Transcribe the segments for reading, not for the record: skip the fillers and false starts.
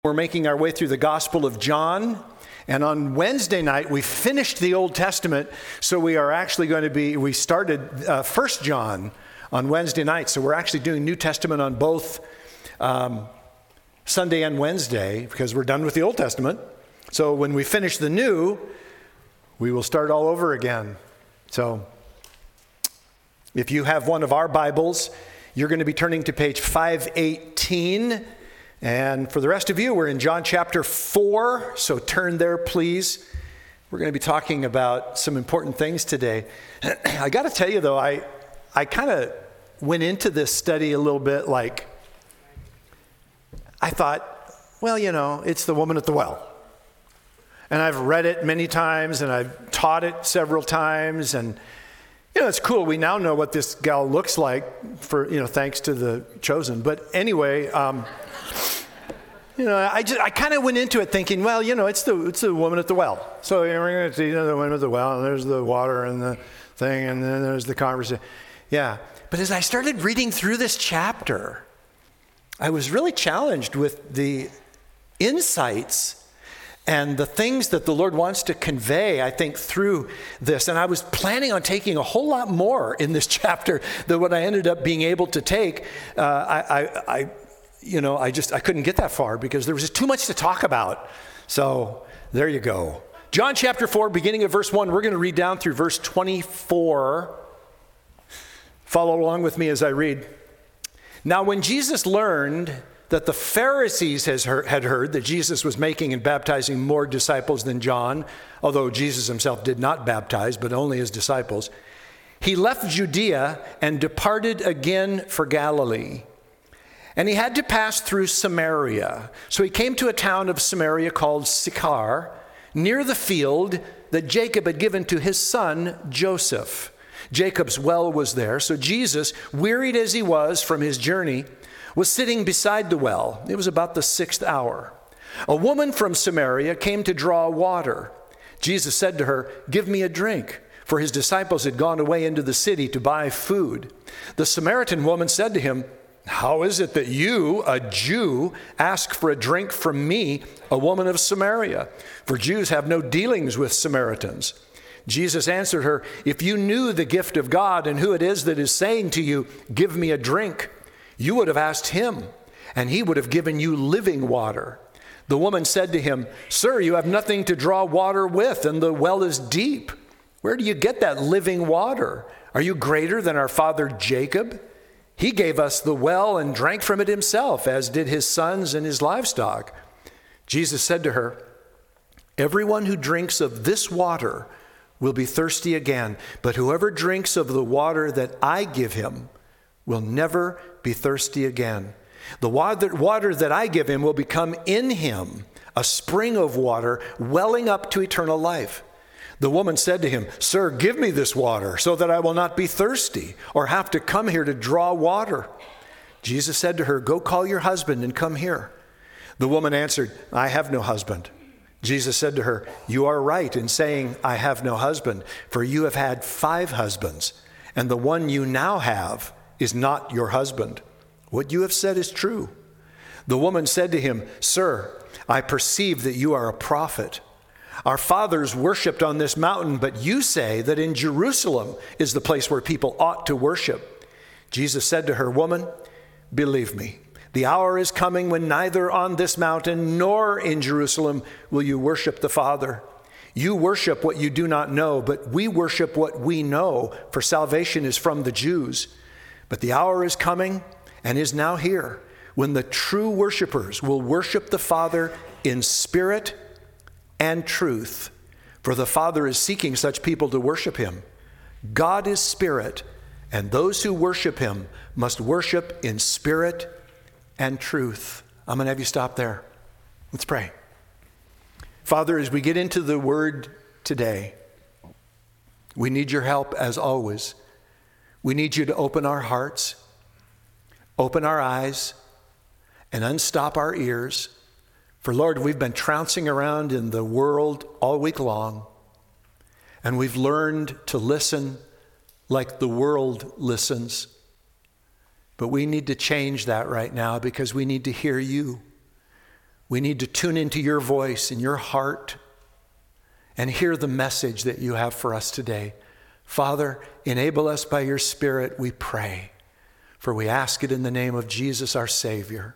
We're making our way through the Gospel of John, and on Wednesday night we finished the Old Testament, so we started 1 John on Wednesday night, so we're actually doing New Testament on both Sunday and Wednesday because we're done with the Old Testament. So when we finish the New, we will start all over again. So if you have one of our Bibles, you're going to be turning to page 518. And for the rest of you, we're in John chapter 4, so turn there, please. We're going to be talking about some important things today. I got to tell you, though, I kind of went into this study a little bit like, I thought, well, it's the woman at the well. And I've read it many times, and I've taught it several times, and it's cool. We now know what this gal looks like for, thanks to the chosen. But anyway, I kind of went into it thinking, well, it's the woman at the well. So we're going to see the woman at the well, and there's the water and the thing, and then there's the conversation. Yeah. But as I started reading through this chapter, I was really challenged with the insights and the things that the Lord wants to convey, I think, through this. And I was planning on taking a whole lot more in this chapter than what I ended up being able to take. I couldn't get that far because there was just too much to talk about. So there you go. John chapter 4, beginning of verse 1, we're going to read down through verse 24. Follow along with me as I read. Now, when Jesus learned that the Pharisees had heard that Jesus was making and baptizing more disciples than John, although Jesus himself did not baptize, but only his disciples, he left Judea and departed again for Galilee. And he had to pass through Samaria. So he came to a town of Samaria called Sychar, near the field that Jacob had given to his son Joseph. Jacob's well was there. So Jesus, wearied as he was from his journey, was sitting beside the well. It was about the 6th hour. A woman from Samaria came to draw water. Jesus said to her, "Give me a drink," for his disciples had gone away into the city to buy food. The Samaritan woman said to him, "How is it that you, a Jew, ask for a drink from me, a woman of Samaria? For Jews have no dealings with Samaritans." Jesus answered her, "If you knew the gift of God and who it is that is saying to you, 'Give me a drink,' you would have asked him, and he would have given you living water." The woman said to him, "Sir, you have nothing to draw water with, and the well is deep. Where do you get that living water? Are you greater than our father Jacob? He gave us the well and drank from it himself, as did his sons and his livestock." Jesus said to her, "Everyone who drinks of this water will be thirsty again, but whoever drinks of the water that I give him will never be thirsty again. The water that I give him will become in him a spring of water welling up to eternal life." The woman said to him, "Sir, give me this water so that I will not be thirsty or have to come here to draw water." Jesus said to her, "Go call your husband and come here." The woman answered, "I have no husband." Jesus said to her, "You are right in saying, 'I have no husband,' for you have had 5 husbands, and the one you now have is not your husband. What you have said is true." The woman said to him, "Sir, I perceive that you are a prophet. Our fathers worshipped on this mountain, but you say that in Jerusalem is the place where people ought to worship." Jesus said to her, "Woman, believe me, the hour is coming when neither on this mountain nor in Jerusalem will you worship the Father. You worship what you do not know, but we worship what we know, for salvation is from the Jews. But the hour is coming and is now here when the true worshipers will worship the Father in spirit and truth, for the Father is seeking such people to worship him. God is spirit, and those who worship him must worship in spirit and truth." I'm going to have you stop there. Let's pray. Father, as we get into the word today, we need your help as always. We need you to open our hearts, open our eyes, and unstop our ears. For Lord, we've been trouncing around in the world all week long, and we've learned to listen like the world listens. But we need to change that right now because we need to hear you. We need to tune into your voice and your heart and hear the message that you have for us today. Father, enable us by your Spirit, we pray, for we ask it in the name of Jesus, our Savior.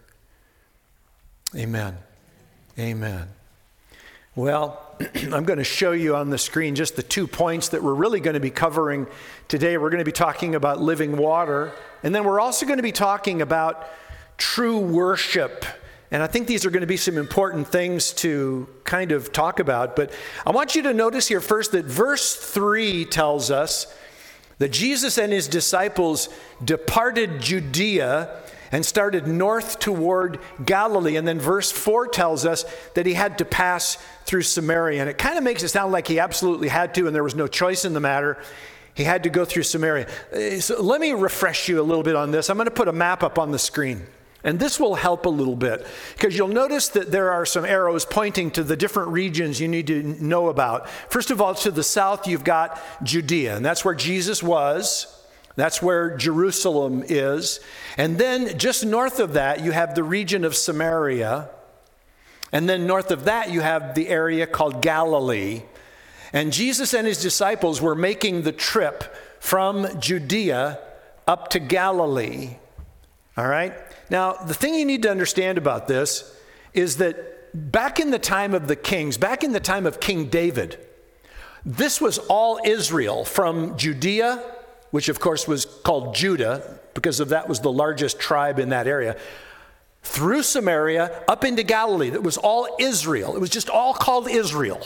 Amen. Amen. Well, I'm going to show you on the screen just the 2 points that we're really going to be covering today. We're going to be talking about living water, and then we're also going to be talking about true worship. And I think these are going to be some important things to kind of talk about. But I want you to notice here first that verse 3 tells us that Jesus and his disciples departed Judea and started north toward Galilee. And then verse 4 tells us that he had to pass through Samaria. And it kind of makes it sound like he absolutely had to, and there was no choice in the matter. He had to go through Samaria. So let me refresh you a little bit on this. I'm going to put a map up on the screen. And this will help a little bit, because you'll notice that there are some arrows pointing to the different regions you need to know about. First of all, to the south, you've got Judea, and that's where Jesus was. That's where Jerusalem is. And then just north of that, you have the region of Samaria. And then north of that, you have the area called Galilee. And Jesus and his disciples were making the trip from Judea up to Galilee. All right? Now, the thing you need to understand about this is that back in the time of the kings, back in the time of King David, this was all Israel from Judea, which of course was called Judah, because of that was the largest tribe in that area, through Samaria up into Galilee. That was all Israel. It was just all called Israel.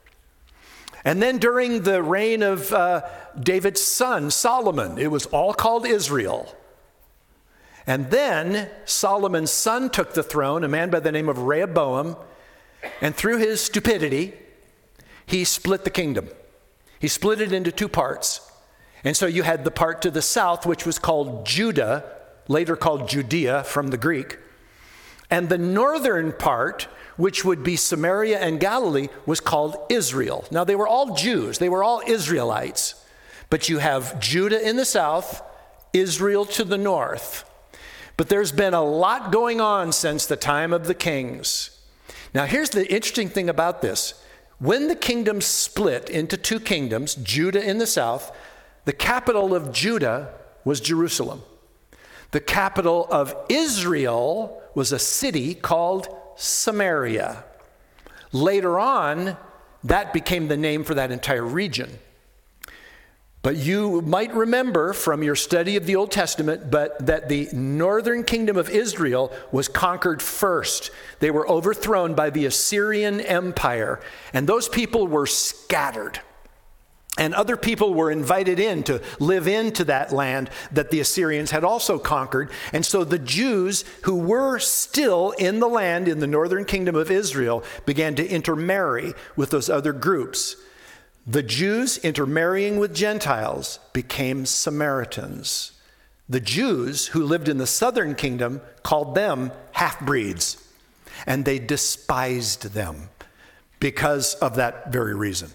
And then during the reign of David's son, Solomon, it was all called Israel. And then Solomon's son took the throne, a man by the name of Rehoboam, and through his stupidity, he split the kingdom. He split it into 2 parts. And so you had the part to the south, which was called Judah, later called Judea from the Greek. And the northern part, which would be Samaria and Galilee, was called Israel. Now, they were all Jews. They were all Israelites. But you have Judah in the south, Israel to the north. But there's been a lot going on since the time of the kings. Now, here's the interesting thing about this. When the kingdom split into 2 kingdoms, Judah in the south, the capital of Judah was Jerusalem. The capital of Israel was a city called Samaria. Later on, that became the name for that entire region. But you might remember from your study of the Old Testament, that the northern kingdom of Israel was conquered first. They were overthrown by the Assyrian Empire, and those people were scattered. And other people were invited in to live into that land that the Assyrians had also conquered. And so the Jews who were still in the land in the northern kingdom of Israel began to intermarry with those other groups. The Jews intermarrying with Gentiles became Samaritans. The Jews who lived in the southern kingdom called them half-breeds, and they despised them because of that very reason.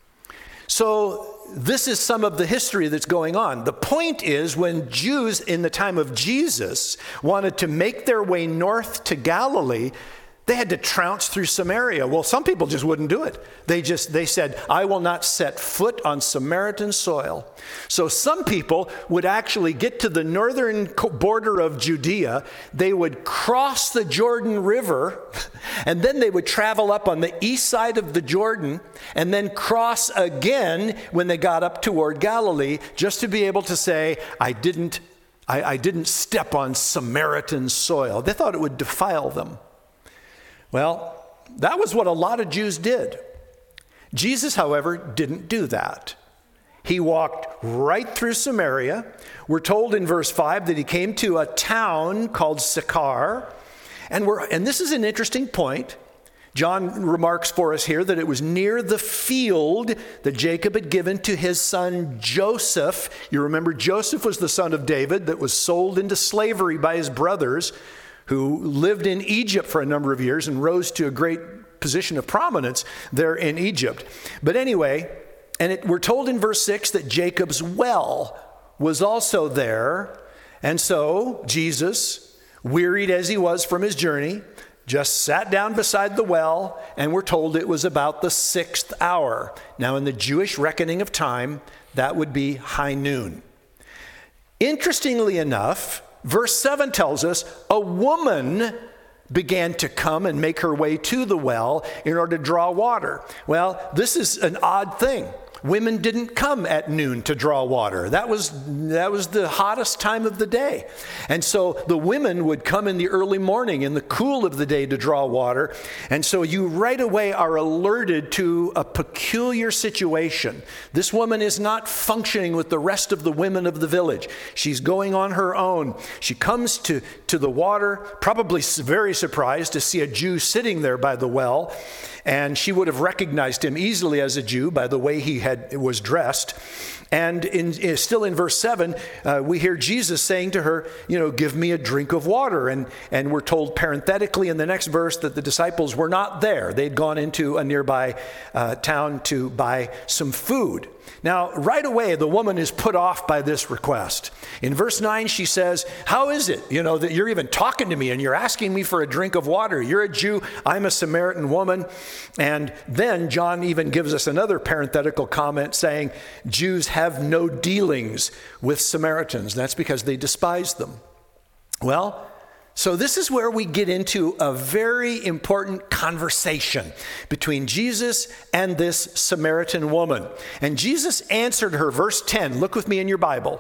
So this is some of the history that's going on. The point is, when Jews in the time of Jesus wanted to make their way north to Galilee, they had to trounce through Samaria. Well, some people just wouldn't do it. They said, I will not set foot on Samaritan soil. So some people would actually get to the northern border of Judea. They would cross the Jordan River, and then they would travel up on the east side of the Jordan, and then cross again when they got up toward Galilee, just to be able to say, I didn't step on Samaritan soil. They thought it would defile them. Well, that was what a lot of Jews did. Jesus, however, didn't do that. He walked right through Samaria. We're told in verse 5 that he came to a town called Sychar. And this is an interesting point. John remarks for us here that it was near the field that Jacob had given to his son Joseph. You remember Joseph was the son of David that was sold into slavery by his brothers, who lived in Egypt for a number of years and rose to a great position of prominence there in Egypt. But anyway, we're told in verse 6 that Jacob's well was also there. And so Jesus, wearied as he was from his journey, just sat down beside the well, and we're told it was about the 6th hour. Now, in the Jewish reckoning of time, that would be high noon. Interestingly enough, verse 7 tells us a woman began to come and make her way to the well in order to draw water. Well, this is an odd thing. Women didn't come at noon to draw water. That was the hottest time of the day. And so the women would come in the early morning, in the cool of the day, to draw water. And so you right away are alerted to a peculiar situation. This woman is not functioning with the rest of the women of the village. She's going on her own. She comes to the water, probably very surprised to see a Jew sitting there by the well. And she would have recognized him easily as a Jew by the way he was dressed. And still in verse 7, we hear Jesus saying to her, give me a drink of water. And we're told parenthetically in the next verse that the disciples were not there. They'd gone into a nearby town to buy some food. Now, right away, the woman is put off by this request. In verse 9, she says, how is it, that you're even talking to me and you're asking me for a drink of water? You're a Jew, I'm a Samaritan woman. And then John even gives us another parenthetical comment saying, Jews have no dealings with Samaritans. That's because they despise them. Well, so this is where we get into a very important conversation between Jesus and this Samaritan woman. And Jesus answered her, verse 10, look with me in your Bible.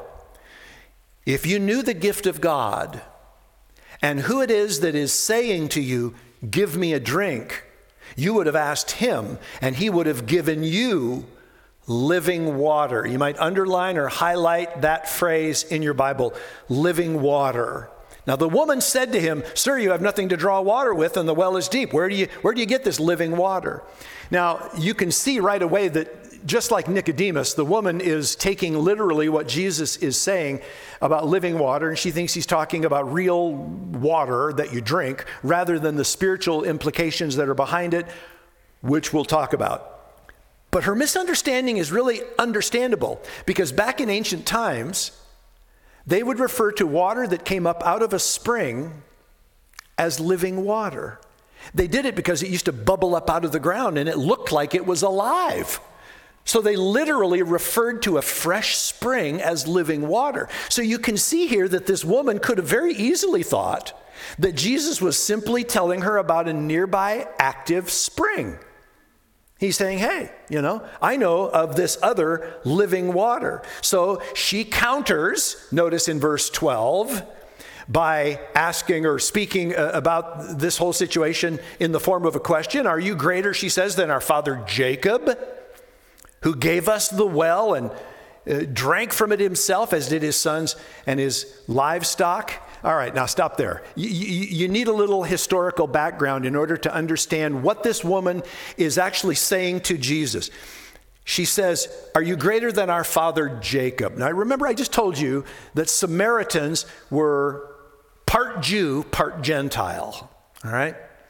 If you knew the gift of God and who it is that is saying to you, give me a drink, you would have asked him and he would have given you living water. You might underline or highlight that phrase in your Bible, living water. Now the woman said to him, sir, you have nothing to draw water with and the well is deep. Where do you get this living water? Now you can see right away that just like Nicodemus, the woman is taking literally what Jesus is saying about living water, and she thinks he's talking about real water that you drink rather than the spiritual implications that are behind it, which we'll talk about. But her misunderstanding is really understandable because back in ancient times, they would refer to water that came up out of a spring as living water. They did it because it used to bubble up out of the ground and it looked like it was alive. So they literally referred to a fresh spring as living water. So you can see here that this woman could have very easily thought that Jesus was simply telling her about a nearby active spring. He's saying, hey, I know of this other living water. So she counters, notice in verse 12, by asking or speaking about this whole situation in the form of a question. Are you greater, she says, than our father Jacob, who gave us the well and drank from it himself, as did his sons and his livestock? All right, now stop there. You need a little historical background in order to understand what this woman is actually saying to Jesus. She says, are you greater than our father Jacob? Now remember, I just told you that Samaritans were part Jew, part Gentile. All right?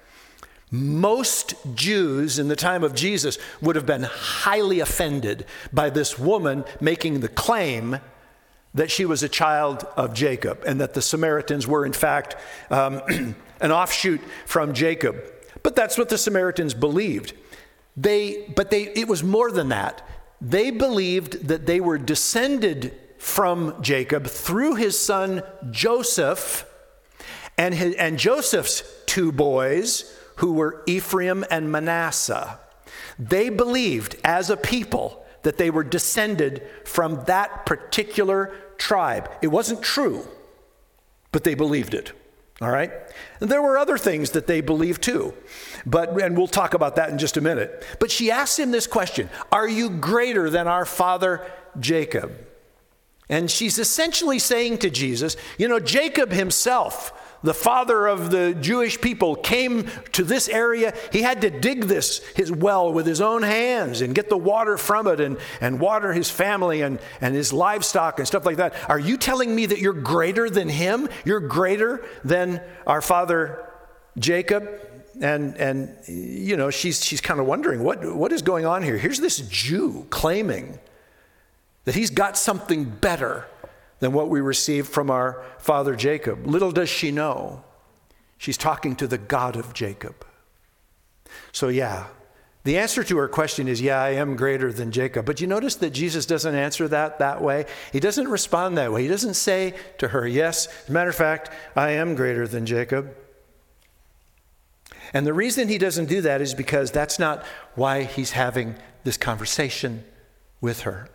Most Jews in the time of Jesus would have been highly offended by this woman making the claim that she was a child of Jacob and that the Samaritans were in fact an offshoot from Jacob. But that's what the Samaritans believed. It was more than that. They believed that they were descended from Jacob through his son Joseph and Joseph's two boys, who were Ephraim and Manasseh. They believed as a people that they were descended from that particular tribe. It wasn't true, but they believed it. All right? And there were other things that they believed too. And we'll talk about that in just a minute. But she asked him this question, are you greater than our father Jacob? And she's essentially saying to Jesus, Jacob himself, the father of the Jewish people, came to this area. He had to dig his well with his own hands and get the water from it and water his family and his livestock and stuff like that. Are you telling me that you're greater than him? You're greater than our father Jacob? And she's kind of wondering, what is going on here? Here's this Jew claiming that he's got something better than what we received from our father Jacob. Little does she know, She's talking to the God of Jacob. So yeah, the answer to her question is, yeah, I am greater than Jacob. But you notice that Jesus doesn't answer that way. He doesn't respond that way. He doesn't say to her, yes, as a matter of fact, I am greater than Jacob. And the reason he doesn't do that is because that's not why he's having this conversation with her.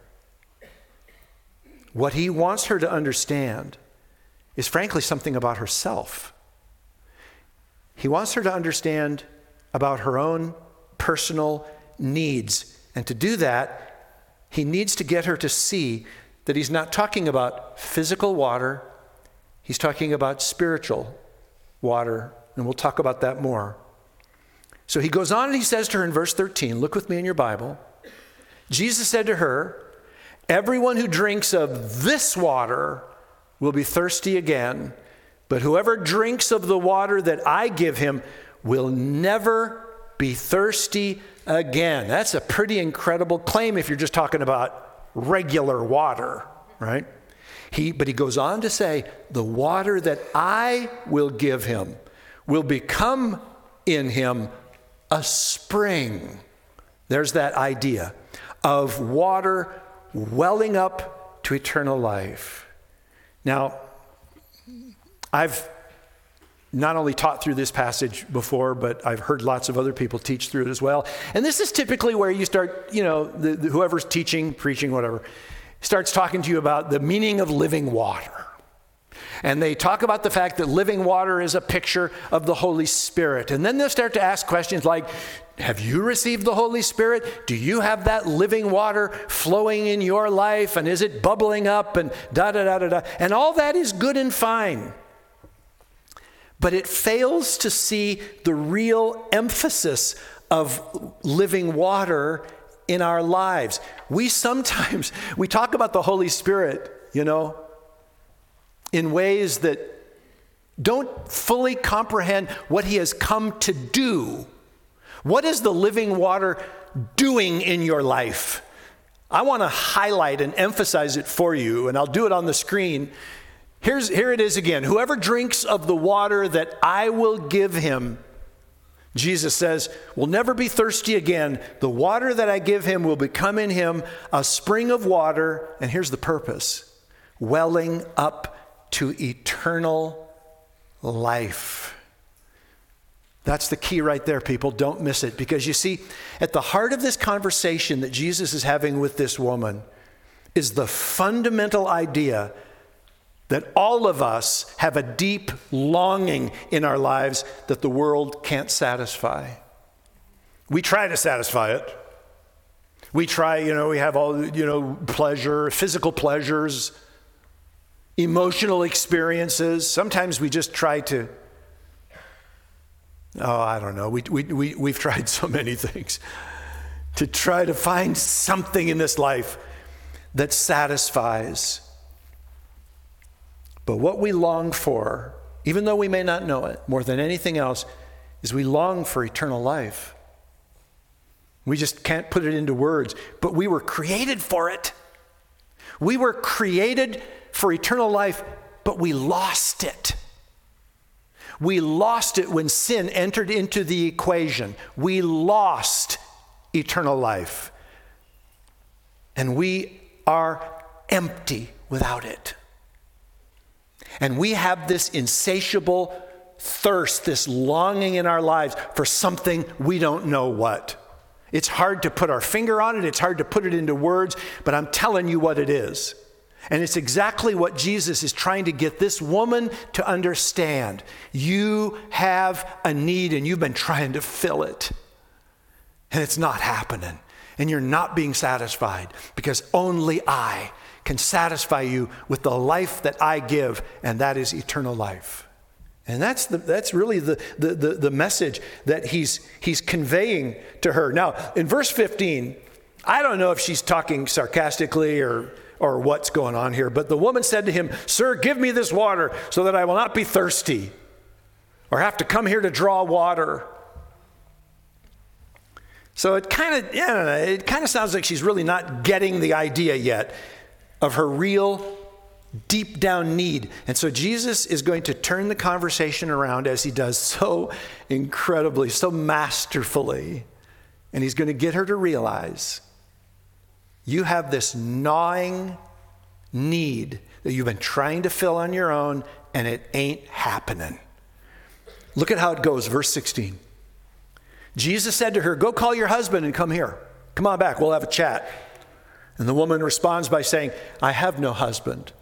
What he wants her to understand is frankly something about herself. He wants her to understand about her own personal needs. And to do that, he needs to get her to see that he's not talking about physical water, he's talking about spiritual water, and we'll talk about that more. So he goes on and he says to her in verse 13, look with me in your Bible, Jesus said to her, everyone who drinks of this water will be thirsty again, but whoever drinks of the water that I give him will never be thirsty again. That's a pretty incredible claim if you're just talking about regular water, right? But he goes on to say, the water that I will give him will become in him a spring. There's that idea of water welling up to eternal life. Now, I've not only taught through this passage before, but I've heard lots of other people teach through it as well. And this is typically where you start, whoever's teaching, preaching, whatever, starts talking to you about the meaning of living water. And they talk about the fact that living water is a picture of the Holy Spirit. And then they'll start to ask questions like, have you received the Holy Spirit? Do you have that living water flowing in your life? And is it bubbling up? And da-da-da-da-da. And all that is good and fine. But it fails to see the real emphasis of living water in our lives. We talk about the Holy Spirit, in ways that don't fully comprehend what he has come to do. What is the living water doing in your life? I want to highlight and emphasize it for you, and I'll do it on the screen. Here it is again. Whoever drinks of the water that I will give him, Jesus says, will never be thirsty again. The water that I give him will become in him a spring of water, and here's the purpose, welling up to eternal life. That's the key right there, people. Don't miss it. Because you see, at the heart of this conversation that Jesus is having with this woman is the fundamental idea that all of us have a deep longing in our lives that the world can't satisfy. We try to satisfy it. We try, we have all, pleasure, physical pleasures, emotional experiences. Sometimes we just try to, I don't know. We've tried so many things to try to find something in this life that satisfies. But what we long for, even though we may not know it, more than anything else, is we long for eternal life. We just can't put it into words, but we were created for it. We were created for eternal life, but we lost it. We lost it when sin entered into the equation. We lost eternal life. And we are empty without it. And we have this insatiable thirst, this longing in our lives for something we don't know what. It's hard to put our finger on it. It's hard to put it into words, but I'm telling you what it is. And it's exactly what Jesus is trying to get this woman to understand. You have a need and you've been trying to fill it. And it's not happening. And you're not being satisfied because only I can satisfy you with the life that I give, and that is eternal life. And that's really the message that he's conveying to her. Now, in verse 15, I don't know if she's talking sarcastically or what's going on here, but the woman said to him, "Sir, give me this water so that I will not be thirsty or have to come here to draw water." So it kind of sounds like she's really not getting the idea yet of her real deep down need. And so Jesus is going to turn the conversation around, as he does so incredibly, so masterfully. And he's going to get her to realize you have this gnawing need that you've been trying to fill on your own, and it ain't happening. Look at how it goes, verse 16. Jesus said to her, "Go call your husband and come here. Come on back, we'll have a chat." And the woman responds by saying, "I have no husband."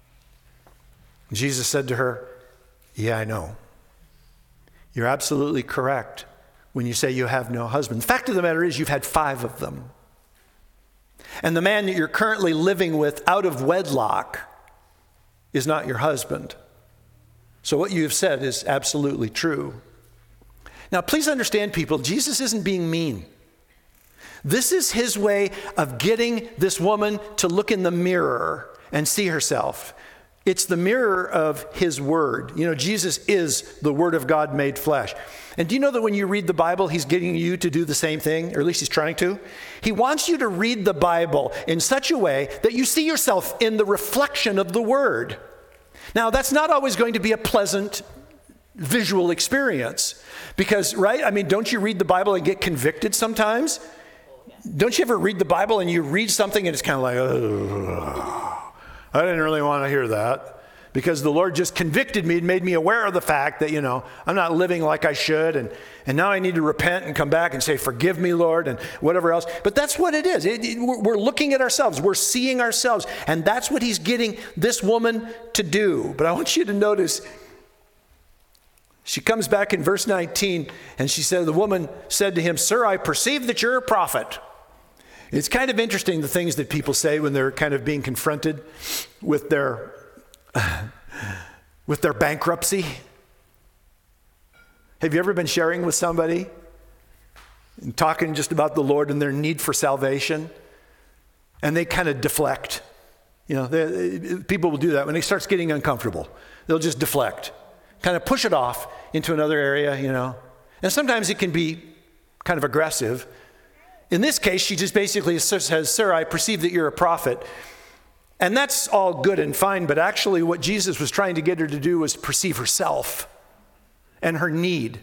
Jesus said to her, "Yeah, I know. You're absolutely correct when you say you have no husband. The fact of the matter is you've had 5 of them. And the man that you're currently living with out of wedlock is not your husband. So what you have said is absolutely true." Now, please understand, people, Jesus isn't being mean. This is his way of getting this woman to look in the mirror and see herself. It's the mirror of his word. You know, Jesus is the word of God made flesh. And do you know that when you read the Bible, he's getting you to do the same thing, or at least he's trying to? He wants you to read the Bible in such a way that you see yourself in the reflection of the word. Now, that's not always going to be a pleasant visual experience because, right? I mean, don't you read the Bible and get convicted sometimes? Don't you ever read the Bible and you read something and it's kind of like, oh, I didn't really want to hear that because the Lord just convicted me and made me aware of the fact that, you know, I'm not living like I should. And now I need to repent and come back and say, "Forgive me, Lord," and whatever else. But that's what it is. We're looking at ourselves. We're seeing ourselves. And that's what he's getting this woman to do. But I want you to notice, she comes back in verse 19 and she said, the woman said to him, "Sir, I perceive that you're a prophet." It's kind of interesting the things that people say when they're kind of being confronted with their bankruptcy. Have you ever been sharing with somebody and talking just about the Lord and their need for salvation? And they kind of deflect. You know, people will do that when it starts getting uncomfortable. They'll just deflect, kind of push it off into another area, you know. And sometimes it can be kind of aggressive. In this case, she just basically says, "Sir, I perceive that you're a prophet." And that's all good and fine, but actually what Jesus was trying to get her to do was perceive herself and her need.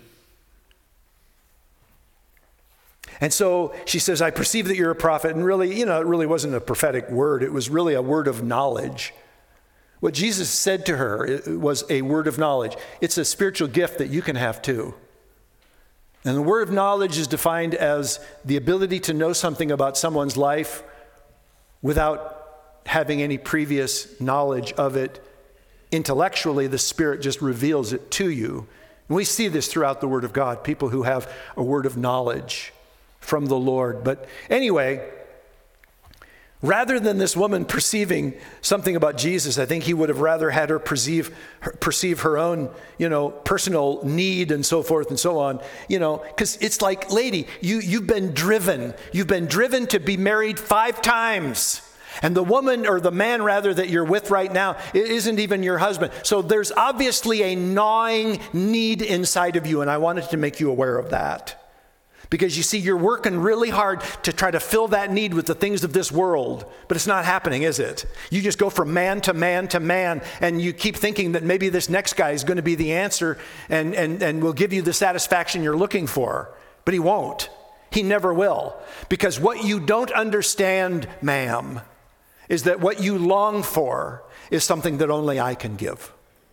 And so she says, "I perceive that you're a prophet." And really, you know, it really wasn't a prophetic word. It was really a word of knowledge. What Jesus said to her was a word of knowledge. It's a spiritual gift that you can have too. And the word of knowledge is defined as the ability to know something about someone's life without having any previous knowledge of it. Intellectually, the Spirit just reveals it to you. And we see this throughout the Word of God, people who have a word of knowledge from the Lord. But anyway, rather than this woman perceiving something about Jesus, I think he would have rather had her perceive her own, you know, personal need and so forth and so on, you know, because it's like, lady, you've been driven to be married 5 times. And the woman, or the man rather, that you're with right now, it isn't even your husband. So there's obviously a gnawing need inside of you, and I wanted to make you aware of that. Because you see, you're working really hard to try to fill that need with the things of this world, but it's not happening, is it? You just go from man to man to man, and you keep thinking that maybe this next guy is going to be the answer and will give you the satisfaction you're looking for. But he won't. He never will. Because what you don't understand, ma'am, is that what you long for is something that only I can give.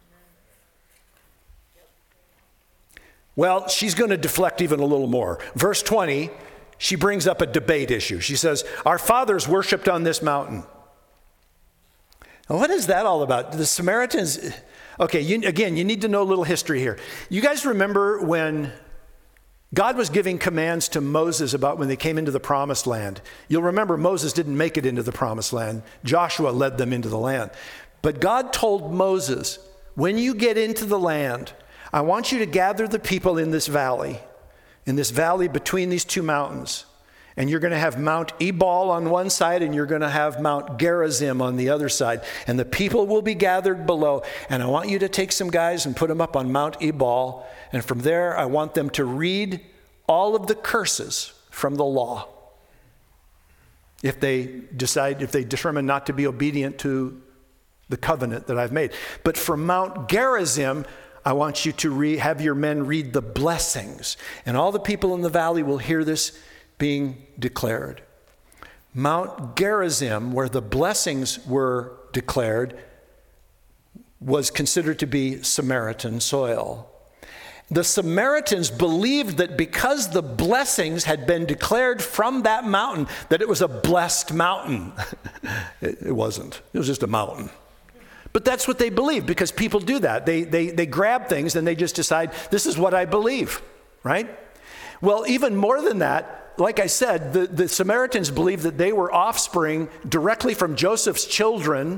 Well, she's going to deflect even a little more. Verse 20, she brings up a debate issue. She says, "Our fathers worshipped on this mountain." Now, what is that all about? The Samaritans, okay, you need to know a little history here. You guys remember when God was giving commands to Moses about when they came into the promised land. You'll remember Moses didn't make it into the promised land. Joshua led them into the land. But God told Moses, when you get into the land, I want you to gather the people in this valley between these 2 mountains. And you're going to have Mount Ebal on one side, and you're going to have Mount Gerizim on the other side. And the people will be gathered below. And I want you to take some guys and put them up on Mount Ebal. And from there, I want them to read all of the curses from the law. If they determine not to be obedient to the covenant that I've made. But from Mount Gerizim, I want you to have your men read the blessings. And all the people in the valley will hear this being declared. Mount Gerizim, where the blessings were declared, was considered to be Samaritan soil. The Samaritans believed that because the blessings had been declared from that mountain, that it was a blessed mountain. It wasn't. It was just a mountain. But that's what they believed, because people do that. They grab things and they just decide, this is what I believe, right? Well, even more than that, like I said, the Samaritans believed that they were offspring directly from Joseph's children,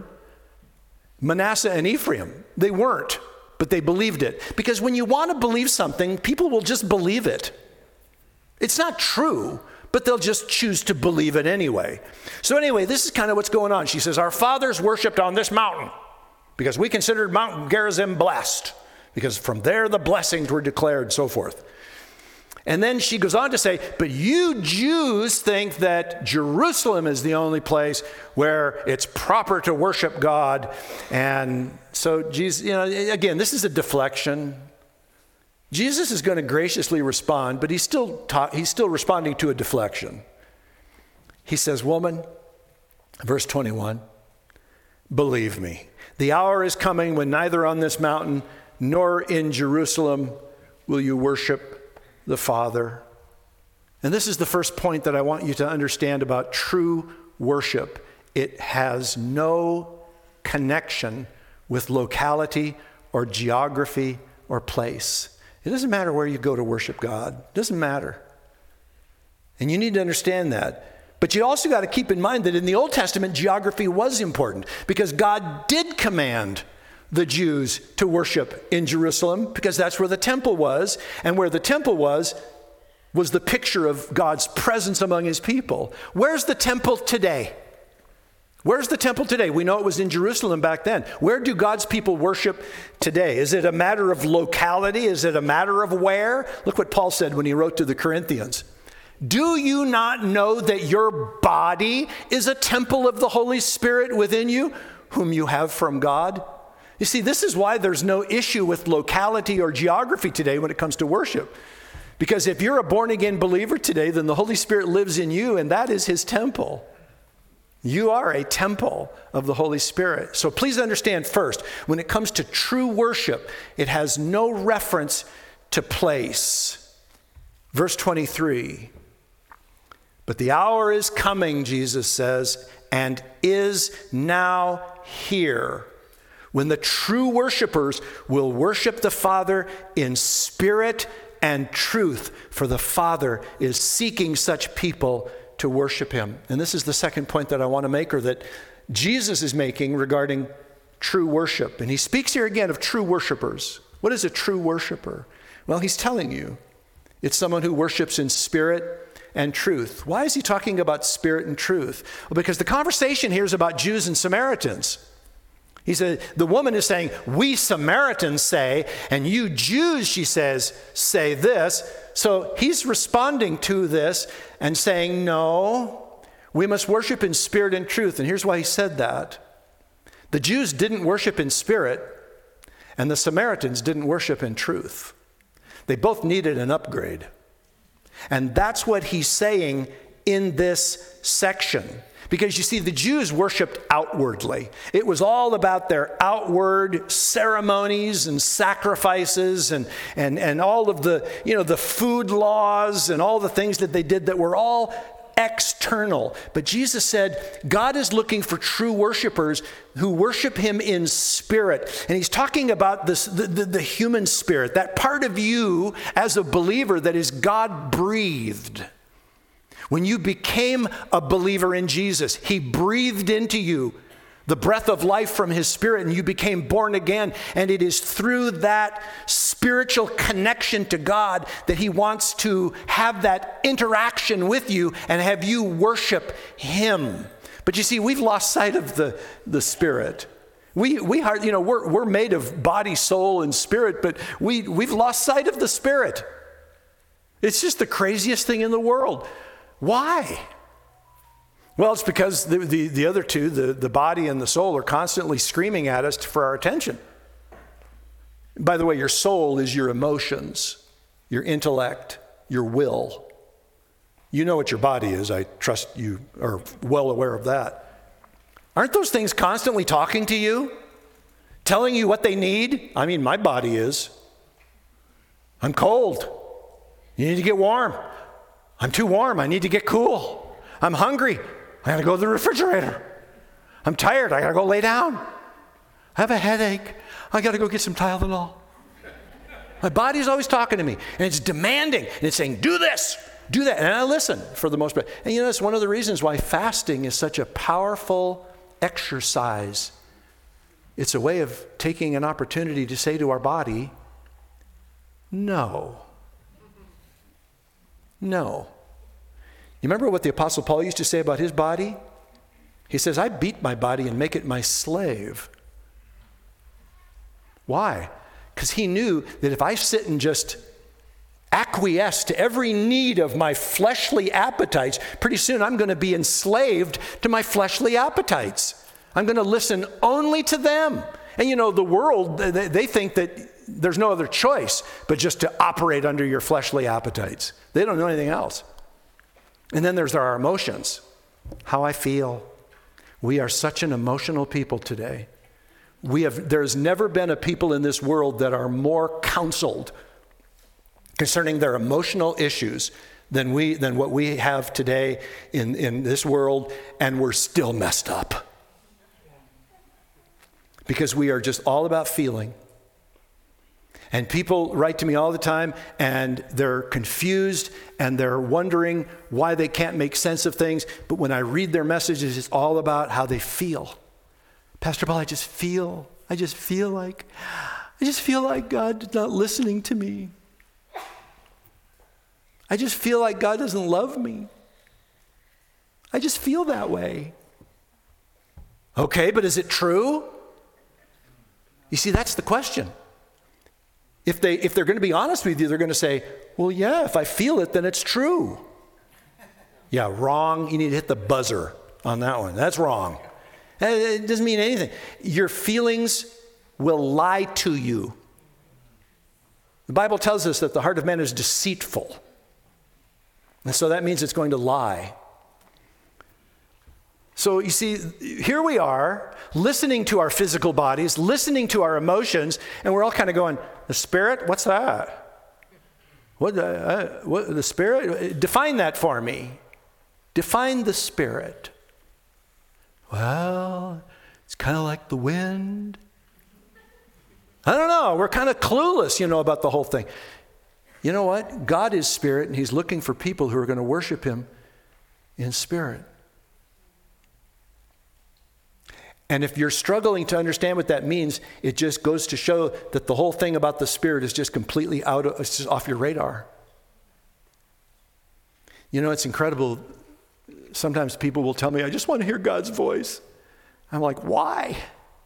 Manasseh and Ephraim. They weren't, but they believed it. Because when you want to believe something, people will just believe it. It's not true, but they'll just choose to believe it anyway. So anyway, this is kind of what's going on. She says, our fathers worshiped on this mountain because we considered Mount Gerizim blessed, because from there the blessings were declared and so forth. And then she goes on to say, but you Jews think that Jerusalem is the only place where it's proper to worship God. And so Jesus, again, this is a deflection. Jesus is going to graciously respond, but he's still responding to a deflection. He says, woman, verse 21, believe me, the hour is coming when neither on this mountain nor in Jerusalem will you worship the Father. And this is the first point that I want you to understand about true worship. It has no connection with locality or geography or place. It doesn't matter where you go to worship God. It doesn't matter. And you need to understand that. But you also got to keep in mind that in the Old Testament, geography was important, because God did command the Jews to worship in Jerusalem, because that's where the temple was, and where the temple was the picture of God's presence among his people. Where's the temple today? Where's the temple today? We know it was in Jerusalem back then. Where do God's people worship today? Is it a matter of locality? Is it a matter of where? Look what Paul said when he wrote to the Corinthians. Do you not know that your body is a temple of the Holy Spirit within you, whom you have from God? You see, this is why there's no issue with locality or geography today when it comes to worship. Because if you're a born-again believer today, then the Holy Spirit lives in you, and that is his temple. You are a temple of the Holy Spirit. So please understand first, when it comes to true worship, it has no reference to place. Verse 23, but the hour is coming, Jesus says, and is now here, when the true worshipers will worship the Father in spirit and truth, for the Father is seeking such people to worship him. And this is the second point that I want to make, or that Jesus is making regarding true worship. And he speaks here again of true worshipers. What is a true worshiper? Well, he's telling you it's someone who worships in spirit and truth. Why is he talking about spirit and truth? Well, because the conversation here is about Jews and Samaritans. He said, the woman is saying, we Samaritans say, and you Jews, she says, say this. So he's responding to this and saying, no, we must worship in spirit and truth. And here's why he said that. The Jews didn't worship in spirit, and the Samaritans didn't worship in truth. They both needed an upgrade. And that's what he's saying in this section. Because you see, the Jews worshiped outwardly. It was all about their outward ceremonies and sacrifices and all of the, the food laws and all the things that they did that were all external. But Jesus said, God is looking for true worshipers who worship him in spirit. And he's talking about this, the human spirit, that part of you as a believer that is God-breathed. When you became a believer in Jesus, he breathed into you the breath of life from his spirit, and you became born again. And it is through that spiritual connection to God that he wants to have that interaction with you and have you worship him. But you see, we've lost sight of the spirit. We're made of body, soul, and spirit, but we've lost sight of the spirit. It's just the craziest thing in the world. Why? Well, it's because the other two, the body and the soul, are constantly screaming at us for our attention. By the way, your soul is your emotions, your intellect, your will. You know what your body is. I trust you are well aware of that. Aren't those things constantly talking to you? Telling you what they need? I mean, my body is. I'm cold. You need to get warm. I'm too warm. I need to get cool. I'm hungry. I gotta go to the refrigerator. I'm tired. I gotta go lay down. I have a headache. I gotta go get some Tylenol. My body's always talking to me, and it's demanding, and it's saying, do this, do that. And I listen for the most part. And you know, it's one of the reasons why fasting is such a powerful exercise. It's a way of taking an opportunity to say to our body, no. No. You remember what the Apostle Paul used to say about his body? He says, I beat my body and make it my slave. Why? Because he knew that if I sit and just acquiesce to every need of my fleshly appetites, pretty soon I'm going to be enslaved to my fleshly appetites. I'm going to listen only to them. And you know, the world, they think that there's no other choice but just to operate under your fleshly appetites. They don't know anything else. And then there's our emotions, how I feel. We are such an emotional people today. There's never been a people in this world that are more counseled concerning their emotional issues than what we have today in this world, and we're still messed up. Because we are just all about feeling. And people write to me all the time, and they're confused, and they're wondering why they can't make sense of things. But when I read their messages, it's all about how they feel. Pastor Paul, I just feel like God's not listening to me. I just feel like God doesn't love me. I just feel that way. Okay, but is it true? You see, that's the question. If they're going to be honest with you, they're going to say, well, yeah, if I feel it, then it's true. Yeah, wrong. You need to hit the buzzer on that one. That's wrong. It doesn't mean anything. Your feelings will lie to you. The Bible tells us that the heart of man is deceitful. And so that means it's going to lie. So you see, here we are, listening to our physical bodies, listening to our emotions, and we're all kind of going, the spirit? What's that? What the spirit? Define that for me. Define the spirit. Well, it's kind of like the wind. I don't know. We're kind of clueless, about the whole thing. You know what? God is spirit, and he's looking for people who are going to worship him in spirit. And if you're struggling to understand what that means, it just goes to show that the whole thing about the Spirit is just completely it's just off your radar. It's incredible. Sometimes people will tell me, I just want to hear God's voice. I'm like, why?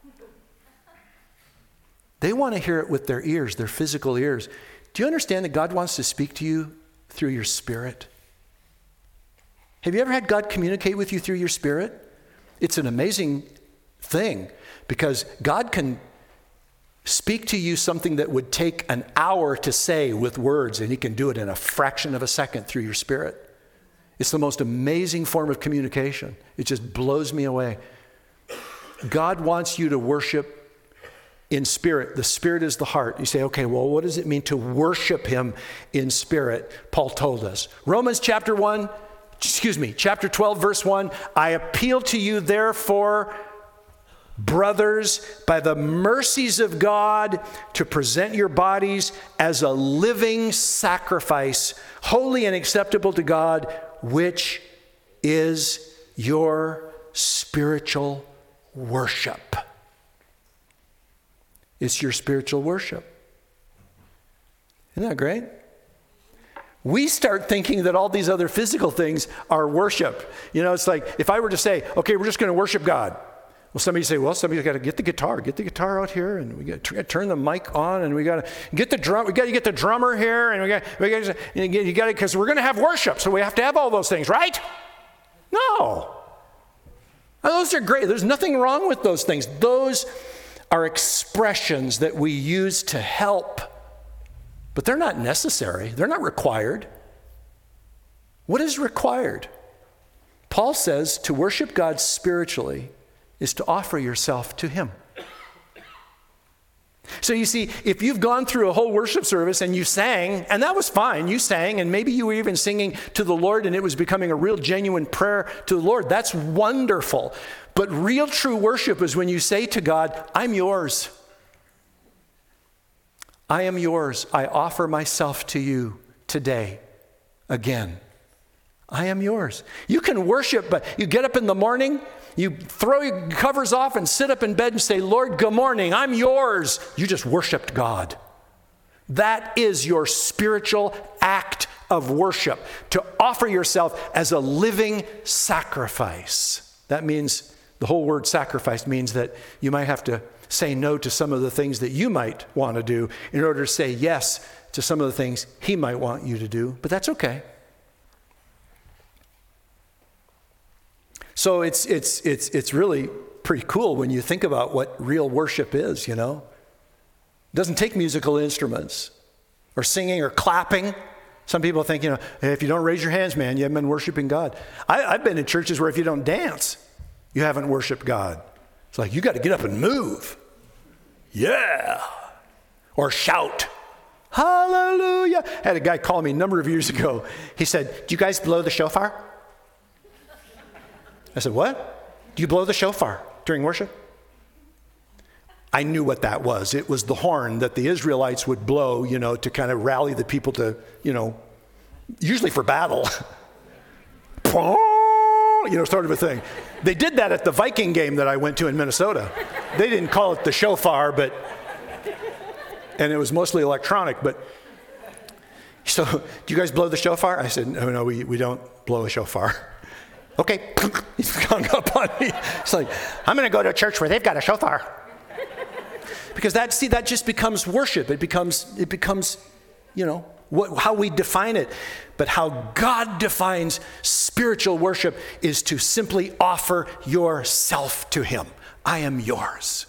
They want to hear it with their ears, their physical ears. Do you understand that God wants to speak to you through your spirit? Have you ever had God communicate with you through your spirit? It's an amazing thing, because God can speak to you something that would take an hour to say with words, and he can do it in a fraction of a second through your spirit. It's the most amazing form of communication. It just blows me away. God wants you to worship in spirit. The spirit is the heart. You say, okay, well, what does it mean to worship him in spirit? Paul told us. Romans chapter 12, verse 1, I appeal to you, therefore, brothers, by the mercies of God, to present your bodies as a living sacrifice, holy and acceptable to God, which is your spiritual worship. It's your spiritual worship. Isn't that great? We start thinking that all these other physical things are worship. It's like if I were to say, okay, we're just going to worship God. Well, somebody's got to get the guitar out here, and we got to turn the mic on, and we got to get the drum. We got to get the drummer here, and you got to, because we're going to have worship, so we have to have all those things, right? No, And those are great. There's nothing wrong with those things. Those are expressions that we use to help, but they're not necessary. They're not required. What is required? Paul says to worship God spiritually is to offer yourself to him. So you see, if you've gone through a whole worship service and you sang, and that was fine, you sang, and maybe you were even singing to the Lord and it was becoming a real genuine prayer to the Lord, that's wonderful. But real true worship is when you say to God, I'm yours. I am yours. I offer myself to you today again. I am yours. You can worship, but you get up in the morning, you throw your covers off and sit up in bed and say, Lord, good morning, I'm yours. You just worshiped God. That is your spiritual act of worship, to offer yourself as a living sacrifice. That means, the whole word sacrifice means that you might have to say no to some of the things that you might want to do in order to say yes to some of the things he might want you to do, but that's okay. So it's really pretty cool when you think about what real worship is, you know. It doesn't take musical instruments or singing or clapping. Some people think, you know, hey, if you don't raise your hands, man, you haven't been worshiping God. I've been in churches where if you don't dance, you haven't worshiped God. It's like, you got to get up and move. Yeah. Or shout. Hallelujah. I had a guy call me a number of years ago. He said, do you guys blow the shofar? I said, what? Do you blow the shofar during worship? I knew what that was. It was the horn that the Israelites would blow, you know, to kind of rally the people to, you know, usually for battle. You know, sort of a thing. They did that at the Viking game that I went to in Minnesota. They didn't call it the shofar, and it was mostly electronic, but so, do you guys blow the shofar? I said, no, we don't blow a shofar. Okay, he's hung up on me. It's like, I'm going to go to a church where they've got a shofar. Because that just becomes worship. It becomes, you know, how we define it. But how God defines spiritual worship is to simply offer yourself to him. I am yours.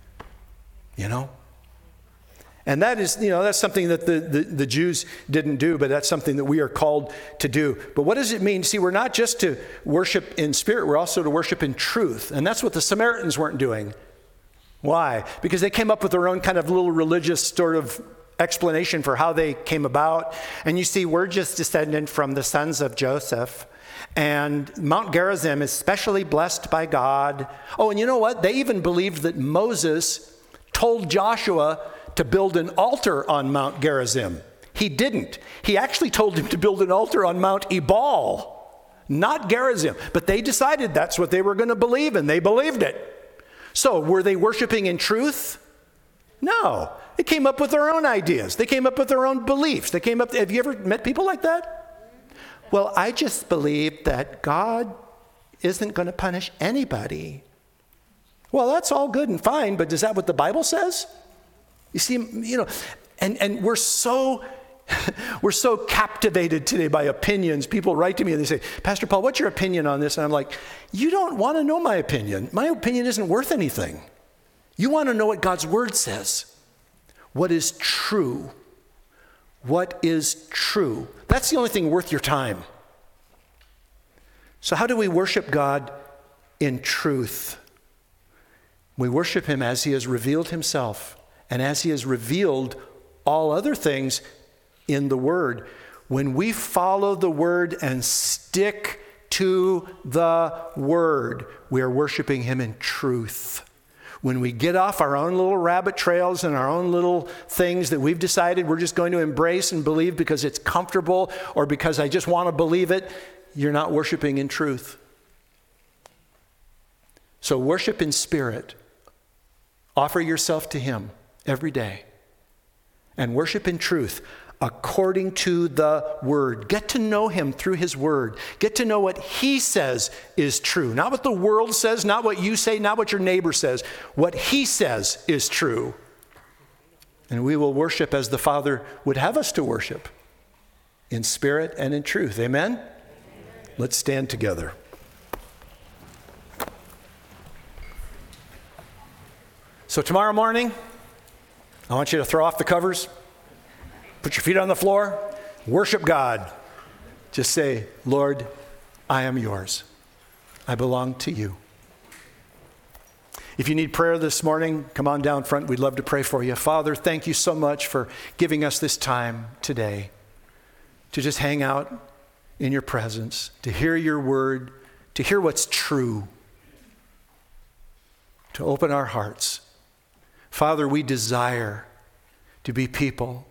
You know? And that is, you know, that's something that the Jews didn't do, but that's something that we are called to do. But what does it mean? See, we're not just to worship in spirit, we're also to worship in truth. And that's what the Samaritans weren't doing. Why? Because they came up with their own kind of little religious sort of explanation for how they came about. And you see, we're just descendant from the sons of Joseph. And Mount Gerizim is specially blessed by God. Oh, and you know what? They even believed that Moses told Joshua to build an altar on Mount Gerizim. He didn't. He actually told him to build an altar on Mount Ebal, not Gerizim. But they decided that's what they were going to believe, and they believed it. So were they worshiping in truth? No. They came up with their own ideas. They came up with their own beliefs. Have you ever met people like that? Well, I just believe that God isn't going to punish anybody. Well, that's all good and fine, but is that what the Bible says? You see, you know, and we're so captivated today by opinions. People write to me and they say, Pastor Paul, what's your opinion on this? And I'm like, you don't want to know my opinion. My opinion isn't worth anything. You want to know what God's word says. What is true? What is true? That's the only thing worth your time. So how do we worship God in truth? We worship him as he has revealed himself. And as he has revealed all other things in the Word, when we follow the Word and stick to the Word, we are worshiping him in truth. When we get off our own little rabbit trails and our own little things that we've decided we're just going to embrace and believe because it's comfortable or because I just want to believe it, you're not worshiping in truth. So worship in spirit. Offer yourself to him every day, and worship in truth according to the Word. Get to know him through his Word. Get to know what he says is true. Not what the world says, not what you say, not what your neighbor says. What he says is true. And we will worship as the Father would have us to worship, in spirit and in truth. Amen? Let's stand together. So tomorrow morning, I want you to throw off the covers, put your feet on the floor, worship God. Just say, Lord, I am yours. I belong to you. If you need prayer this morning, come on down front. We'd love to pray for you. Father, thank you so much for giving us this time today to just hang out in your presence, to hear your word, to hear what's true, to open our hearts. Father, we desire to be people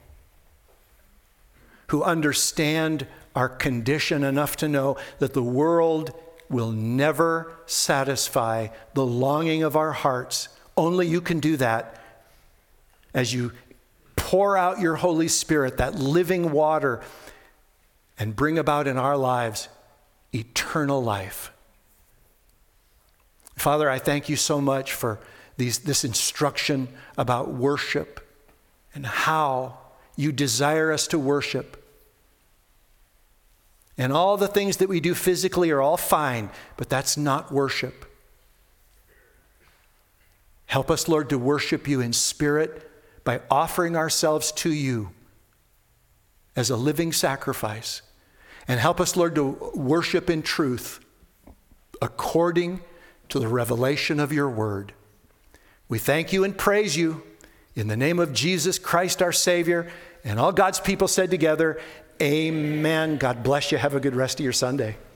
who understand our condition enough to know that the world will never satisfy the longing of our hearts. Only you can do that as you pour out your Holy Spirit, that living water, and bring about in our lives eternal life. Father, I thank you so much for this instruction about worship and how you desire us to worship. And all the things that we do physically are all fine, but that's not worship. Help us, Lord, to worship you in spirit by offering ourselves to you as a living sacrifice. And help us, Lord, to worship in truth according to the revelation of your word. We thank you and praise you in the name of Jesus Christ, our Savior. And all God's people said together, amen. God bless you. Have a good rest of your Sunday.